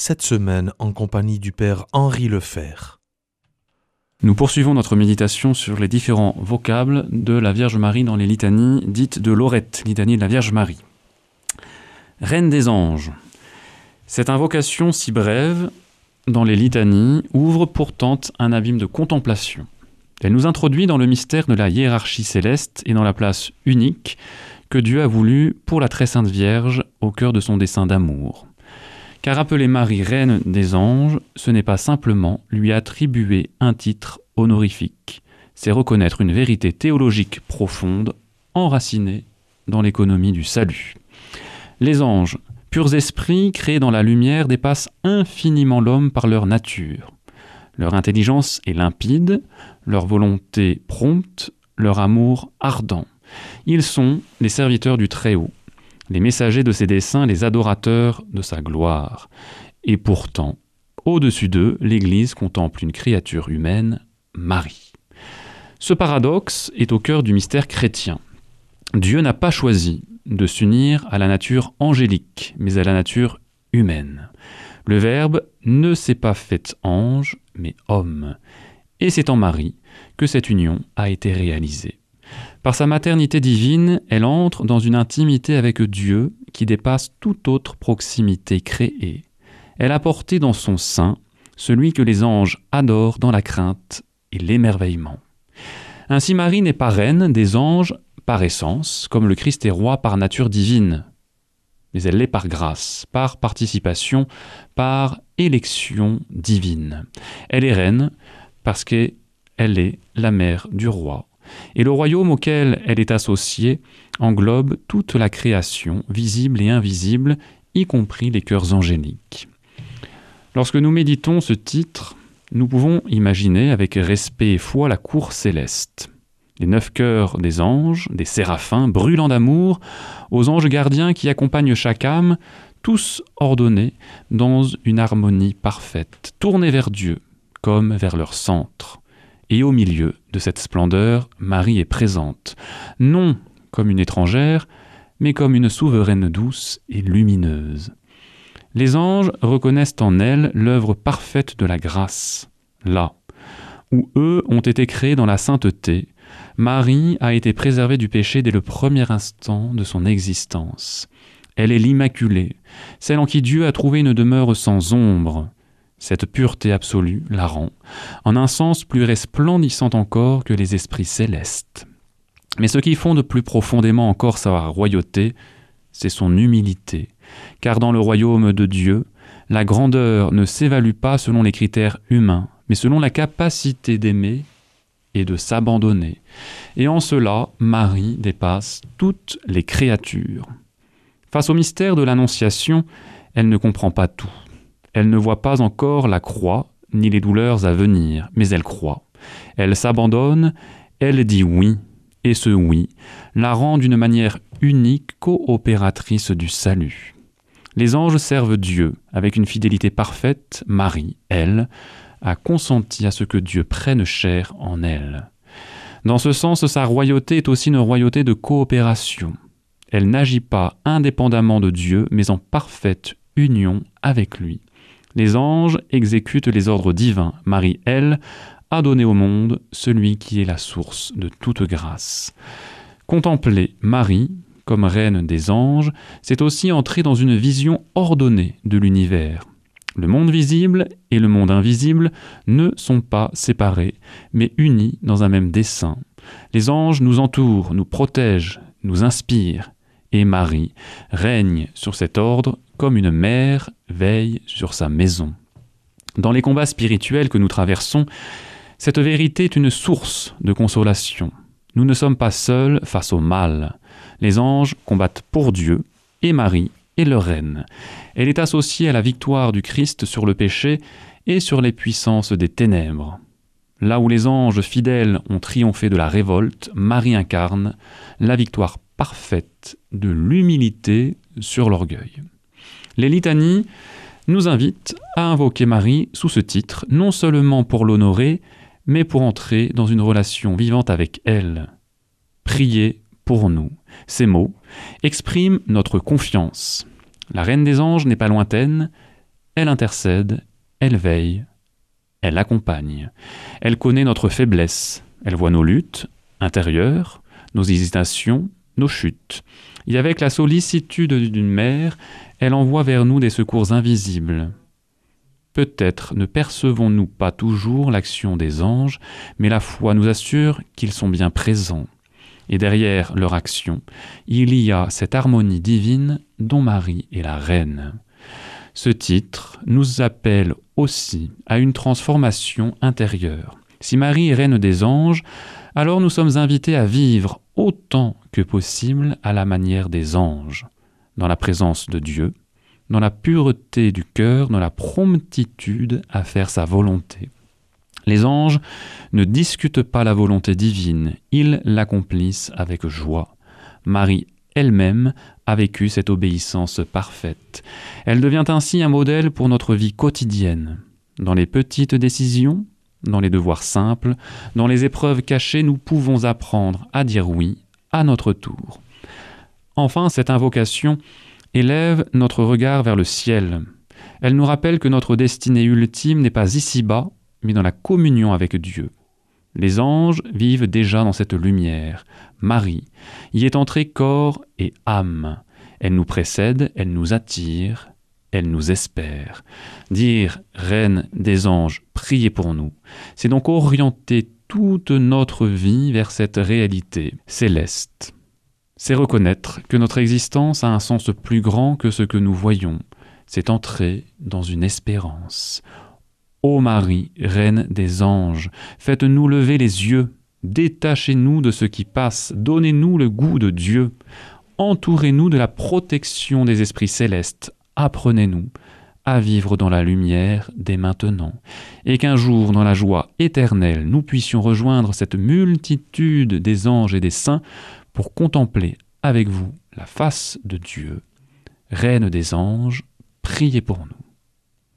cette semaine en compagnie du Père Henri Lefebvre. Nous poursuivons notre méditation sur les différents vocables de la Vierge Marie dans les litanies dites de Lorette, litanie de la Vierge Marie. Reine des anges. Cette invocation si brève dans les litanies ouvre pourtant un abîme de contemplation. Elle nous introduit dans le mystère de la hiérarchie céleste et dans la place unique que Dieu a voulu pour la très sainte Vierge au cœur de son dessein d'amour. Car appeler Marie reine des anges, ce n'est pas simplement lui attribuer un titre honorifique, c'est reconnaître une vérité théologique profonde, enracinée dans l'économie du salut. Les anges, purs esprits créés dans la lumière, dépassent infiniment l'homme par leur nature. Leur intelligence est limpide, leur volonté prompte, leur amour ardent. Ils sont les serviteurs du Très-Haut, les messagers de ses desseins, les adorateurs de sa gloire. Et pourtant, au-dessus d'eux, l'Église contemple une créature humaine, Marie. Ce paradoxe est au cœur du mystère chrétien. Dieu n'a pas choisi de s'unir à la nature angélique, mais à la nature humaine. Le Verbe ne s'est pas fait ange, mais homme. Et c'est en Marie que cette union a été réalisée. Par sa maternité divine, elle entre dans une intimité avec Dieu qui dépasse toute autre proximité créée. Elle a porté dans son sein celui que les anges adorent dans la crainte et l'émerveillement. Ainsi Marie n'est pas reine des anges par essence, comme le Christ est roi par nature divine, mais elle l'est par grâce, par participation, par élection divine. Elle est reine parce qu'elle est la mère du roi. Et le royaume auquel elle est associée englobe toute la création, visible et invisible, y compris les cœurs angéliques. Lorsque nous méditons ce titre, nous pouvons imaginer avec respect et foi la cour céleste. Les 9 cœurs des anges, des séraphins, brûlant d'amour, aux anges gardiens qui accompagnent chaque âme, tous ordonnés dans une harmonie parfaite, tournés vers Dieu, comme vers leur centre. Et au milieu de cette splendeur, Marie est présente, non comme une étrangère, mais comme une souveraine douce et lumineuse. Les anges reconnaissent en elle l'œuvre parfaite de la grâce. Là où eux ont été créés dans la sainteté, Marie a été préservée du péché dès le premier instant de son existence. Elle est l'Immaculée, celle en qui Dieu a trouvé une demeure sans ombre. Cette pureté absolue la rend, en un sens, plus resplendissante encore que les esprits célestes. Mais ce qui fonde plus profondément encore sa royauté, c'est son humilité. Car dans le royaume de Dieu, la grandeur ne s'évalue pas selon les critères humains, mais selon la capacité d'aimer et de s'abandonner. Et en cela, Marie dépasse toutes les créatures. Face au mystère de l'Annonciation, elle ne comprend pas tout. Elle ne voit pas encore la croix, ni les douleurs à venir, mais elle croit. Elle s'abandonne, elle dit oui, et ce oui la rend d'une manière unique coopératrice du salut. Les anges servent Dieu avec une fidélité parfaite. Marie, elle, a consenti à ce que Dieu prenne chair en elle. Dans ce sens, sa royauté est aussi une royauté de coopération. Elle n'agit pas indépendamment de Dieu, mais en parfaite union avec lui. Les anges exécutent les ordres divins. Marie, elle, a donné au monde celui qui est la source de toute grâce. Contempler Marie comme reine des anges, c'est aussi entrer dans une vision ordonnée de l'univers. Le monde visible et le monde invisible ne sont pas séparés, mais unis dans un même dessein. Les anges nous entourent, nous protègent, nous inspirent. Et Marie règne sur cet ordre comme une mère veille sur sa maison. Dans les combats spirituels que nous traversons, cette vérité est une source de consolation. Nous ne sommes pas seuls face au mal. Les anges combattent pour Dieu et Marie est leur reine. Elle est associée à la victoire du Christ sur le péché et sur les puissances des ténèbres. Là où les anges fidèles ont triomphé de la révolte, Marie incarne la victoire parfaite de l'humilité sur l'orgueil. Les litanies nous invitent à invoquer Marie sous ce titre, non seulement pour l'honorer, mais pour entrer dans une relation vivante avec elle. Priez pour nous. Ces mots expriment notre confiance. La Reine des Anges n'est pas lointaine, Elle intercède, elle veille, elle accompagne. Elle connaît notre faiblesse, elle voit nos luttes intérieures, nos hésitations, nos chutes. Et avec la sollicitude d'une mère, elle envoie vers nous des secours invisibles. Peut-être ne percevons-nous pas toujours l'action des anges, mais la foi nous assure qu'ils sont bien présents. Et derrière leur action, il y a cette harmonie divine dont Marie est la reine. Ce titre nous appelle aussi à une transformation intérieure. Si Marie est reine des anges, alors nous sommes invités à vivre autant que possible à la manière des anges, dans la présence de Dieu, dans la pureté du cœur, dans la promptitude à faire sa volonté. Les anges ne discutent pas la volonté divine, ils l'accomplissent avec joie. Marie elle-même a vécu cette obéissance parfaite. Elle devient ainsi un modèle pour notre vie quotidienne. Dans les petites décisions, dans les devoirs simples, dans les épreuves cachées, nous pouvons apprendre à dire oui à notre tour. Enfin, cette invocation élève notre regard vers le ciel. Elle nous rappelle que notre destinée ultime n'est pas ici-bas, mais dans la communion avec Dieu. Les anges vivent déjà dans cette lumière. Marie y est entrée corps et âme. Elle nous précède, elle nous attire, elle nous espère. Dire « Reine des anges, priez pour nous », c'est donc orienter toute notre vie vers cette réalité céleste. C'est reconnaître que notre existence a un sens plus grand que ce que nous voyons. C'est entrer dans une espérance. Ô Marie, Reine des anges, faites-nous lever les yeux, détachez-nous de ce qui passe, donnez-nous le goût de Dieu, entourez-nous de la protection des esprits célestes, apprenez-nous à vivre dans la lumière dès maintenant, et qu'un jour, dans la joie éternelle, nous puissions rejoindre cette multitude des anges et des saints pour contempler avec vous la face de Dieu. Reine des anges, priez pour nous.